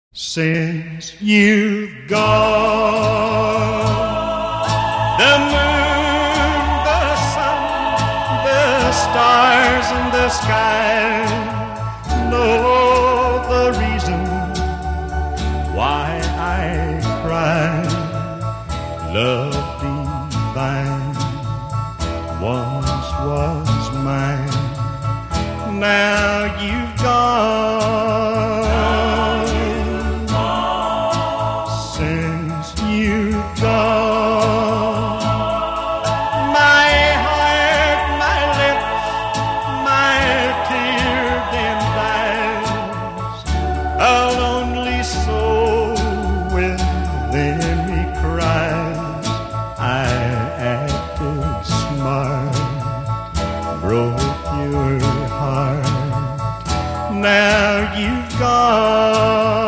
Since you've gone, the moon, the sun, the stars and the sky know the reason why I cry. Love divine once was mine. Now you've gone. Since you've gone, my heart, my lips, my tear-dimmed eyes, a lonely soul within me cries. I acted smart, broke your heart. Now you've gone.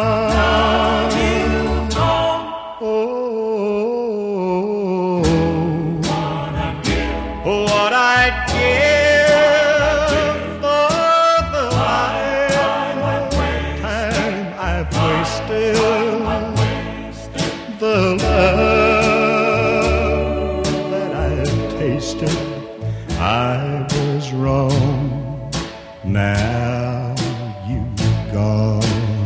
What I'd give for the lifetime I've wasted, the love that I've tasted. I was wrong. Now you've gone.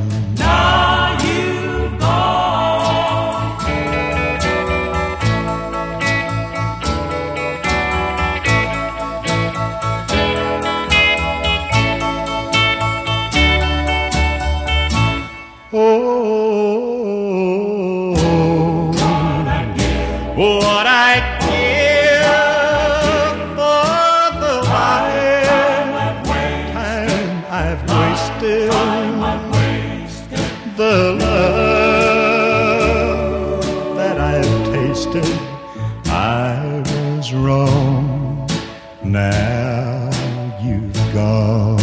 What I'd give for the lifetime I've wasted, the love that I've tasted. I was wrong. Now you've gone.